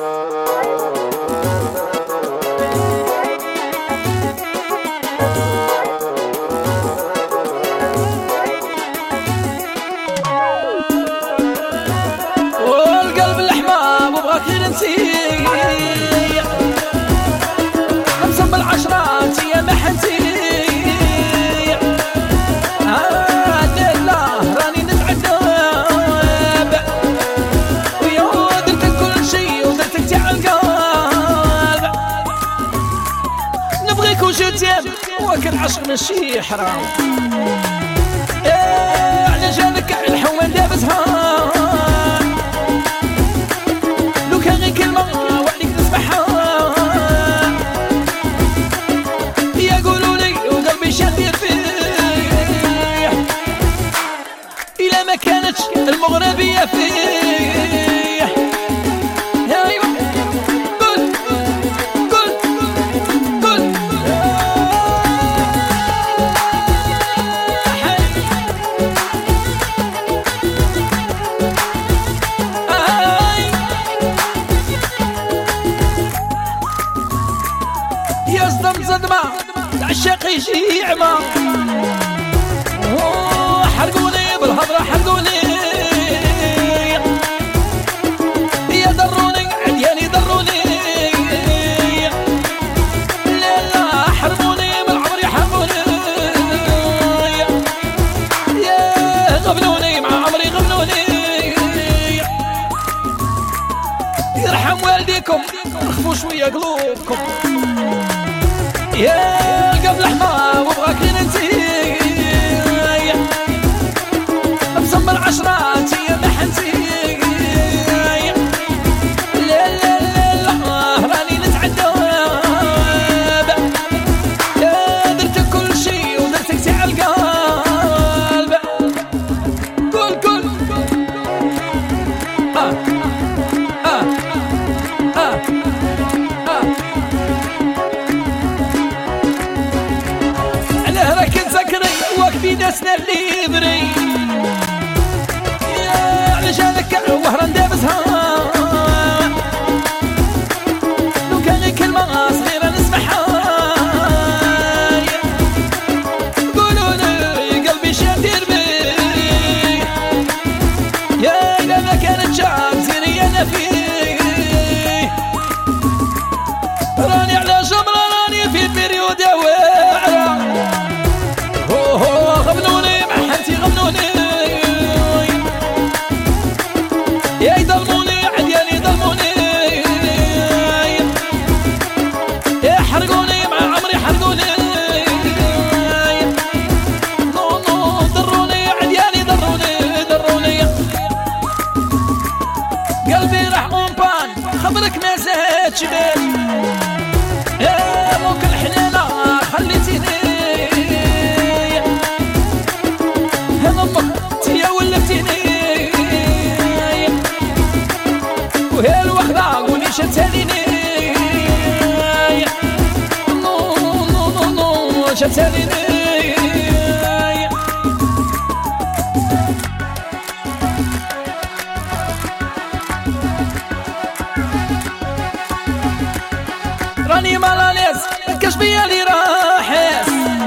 والقلب الأحباب وبغاك ننسي خمسة بالعشرات يا محنتي لله راني نتعذب ويا درتك كل شي ودرتك تاع القلب نبغيك وجدتك وكل عشق ماشي حرام على جالك الحوان دابتها لو كان غير كلمة وعليك نسمعها يقولولي وقلبي شادير فيه إلا ما كانتش المغربية فيه أيوة قل قل قل يصدم صدمة العشاق يجي عمى حرقوني بالهضرة حرقوني يا ضروني عدياني ضروني لا لا حرموني من عمري حرموني يا غبنوني مع عمري غبنوني يرحم والديكم رخفوا شوية قلوبكم يا قبل حمام وبغاك ننتي بصم العشرات يا محنتي لا لا لا لا راني نتعذب يا درتك كل شي ودرتك تاع القلب كل علاه راك تذكري واقفين ناسنا اللي بري على جالك وهران دابتها لو كان كلمة صغيرة نسمعها قولولي قلبي شادير بيه يا إلا ما كانت شعب زيري أنا فيه راني على جمرة راني في البريود يا واعرة غبنوني مع حنتي غبنوني يا يضلموني عدياني ضلموني يا حرقوني مع عمري حرقوني نو نو ضروني عدياني ضروني قلبي راح أمبان خبرك ما زاد شبال يا موك الحنانة خليتيني هذا امك تيا ولفتيني وهي الوخدة قولي شتاليني نو نو نو نو شتاليني راني مالانيس الكشفية اللي راحس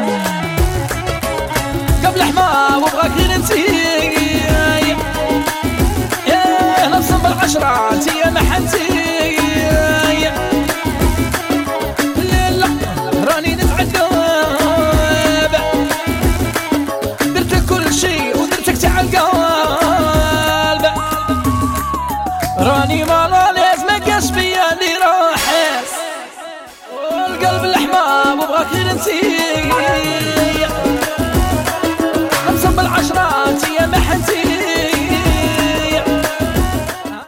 قبل حما وبغاك ننسي يا نفس بالعشرات يا محنتي لا راني نتعذب درتك كل شي ودرتك تاع القلب راني مالانيس ما كاش فيا اللي راحس والقلب الأحباب وبغاك ننسي